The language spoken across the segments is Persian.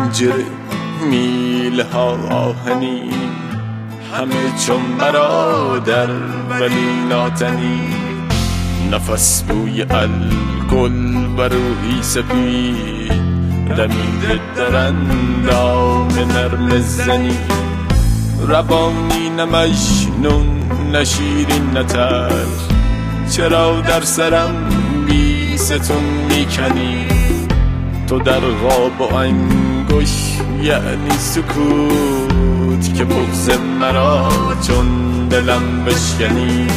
پنجره میل ها آهنی، همه چون برادر ولی ناتنی. نفس بوی الگل و روحی سپید، دمیده در اندام نرم زنی. روانی نه مجنون نه شیرین نه تلخ، چرا در سرم بی ستون میکنی؟ تو در غاب و انگوش یعنی سکوت، که بغض مرا چون دلم بشکنی.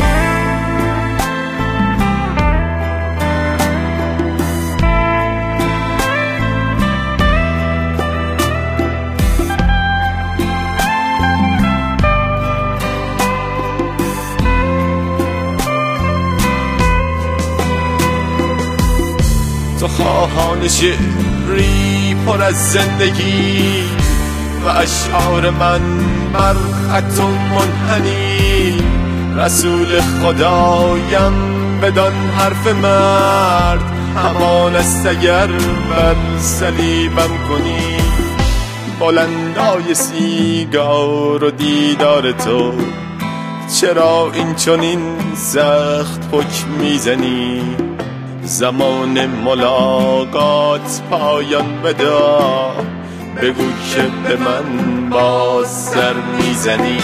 تو خواهان شعری پر از زندگی و اشعار من بر خط منحنی. رسول خدایم بدان حرف مرد، همان است اگر بر صلیبم کنی. بلندای سیگار و دیدار تو، چرا این چنین سخت حکم میزنی؟ زمان ملاقات پایان بدا، بگو که به من باز سر میزنی.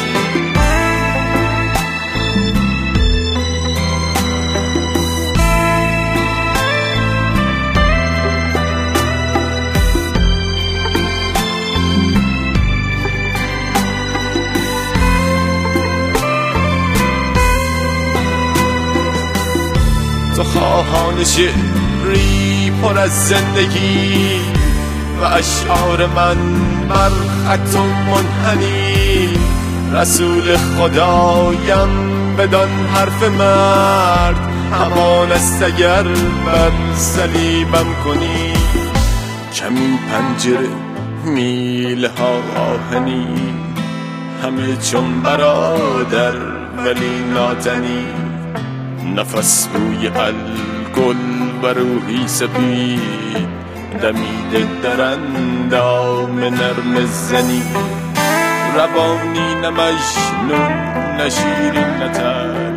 تو خواهان شعری پر از زندگی و اشعار من بر خط منحنی. رسول خدایم بدان حرف مرد، همان است اگر بر صلیبم کنی. کمین پنجره میل ها آهنی، همه چون برادر ولی ناتنی. نفس بوی الگل و روحی سپید، دمیده در اندام نرم زنی. روانی نه مجنون نه شیرین نه تلخ،